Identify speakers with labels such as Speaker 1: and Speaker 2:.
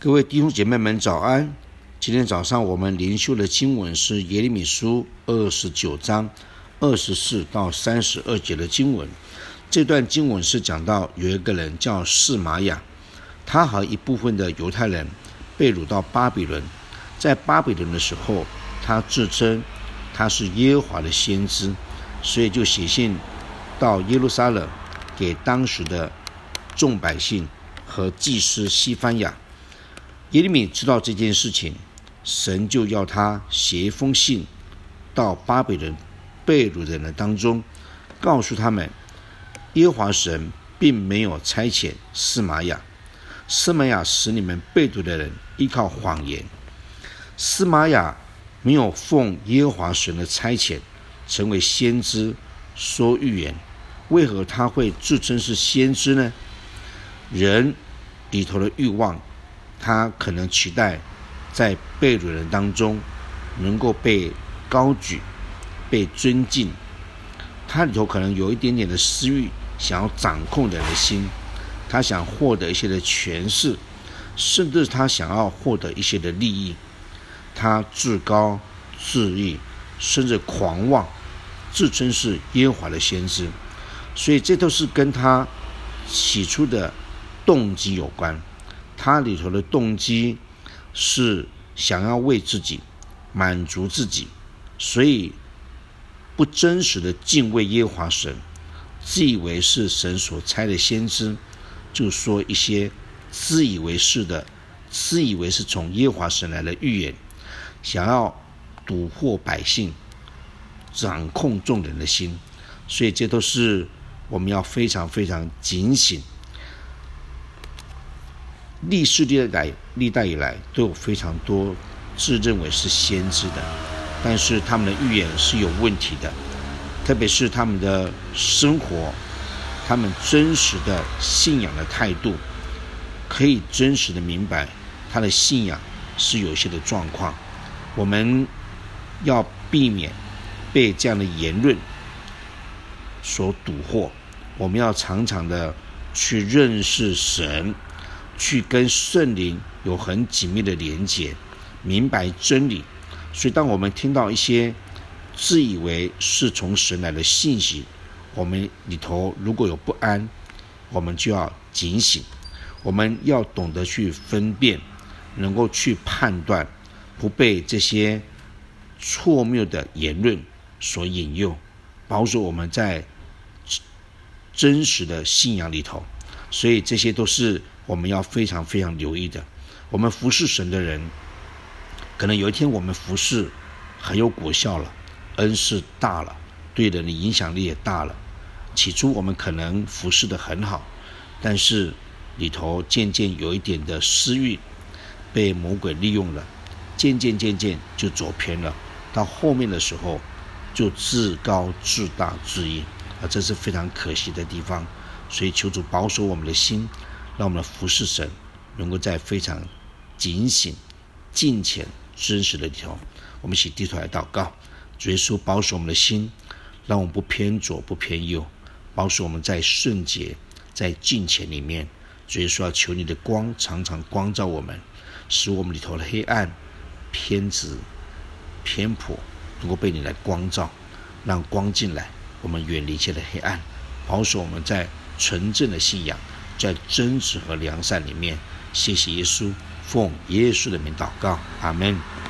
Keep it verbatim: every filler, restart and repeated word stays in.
Speaker 1: 各位弟兄姐妹们早安。今天早上我们灵修的经文是耶利米书二十九章二十四到三十二节的经文。这段经文是讲到有一个人叫示玛雅，他和一部分的犹太人被掳到巴比伦。在巴比伦的时候，他自称他是耶和华的先知，所以就写信到耶路撒冷给当时的众百姓和祭司西番雅。耶利米知道这件事情，神就要他写一封信到巴比伦被掳的人当中，告诉他们耶和华神并没有差遣示玛雅，示玛雅使你们被掳的人依靠谎言。示玛雅没有奉耶和华神的差遣成为先知说预言，为何他会自称是先知呢？人里头的欲望，他可能期待在被掳人当中能够被高举、被尊敬，他里头可能有一点点的私欲，想要掌控人的心，他想获得一些的权势，甚至他想要获得一些的利益，他自高自义，甚至狂妄，自称是耶和华的先知。所以这都是跟他起初的动机有关。他里头的动机是想要为自己满足自己，所以不真实的敬畏耶和华神，自以为是神所差的先知，就说一些自以为是的自以为是从耶和华神来的预言，想要蛊惑百姓，掌控众人的心。所以这都是我们要非常非常警醒。历世历代历代以来都有非常多自认为是先知的，但是他们的预言是有问题的，特别是他们的生活，他们真实的信仰的态度，可以真实的明白他的信仰是有些的状况。我们要避免被这样的言论所蛊惑，我们要常常的去认识神，去跟圣灵有很紧密的连结，明白真理。所以当我们听到一些自以为是从神来的信息，我们里头如果有不安，我们就要警醒，我们要懂得去分辨，能够去判断，不被这些错谬的言论所引诱，保守我们在真实的信仰里头。所以这些都是我们要非常非常留意的。我们服侍神的人，可能有一天我们服侍很有果效了，恩赐大了，对人的影响力也大了。起初我们可能服侍得很好，但是里头渐渐有一点的私欲，被魔鬼利用了，渐渐渐渐就走偏了，到后面的时候就自高自大自义，啊，这是非常可惜的地方。所以求主保守我们的心，让我们的服侍神能够在非常警醒、敬虔、真实的里头。我们一起低头来祷告。主耶稣，保守我们的心，让我们不偏左不偏右，保守我们在圣洁、在敬虔里面。主耶稣，要求你的光常常光照我们，使我们里头的黑暗、偏执、偏颇能够被你来光照，让光进来，我们远离一切的黑暗，保守我们在纯正的信仰，在真实和良善里面。谢谢耶稣，奉耶稣的名祷告，阿们。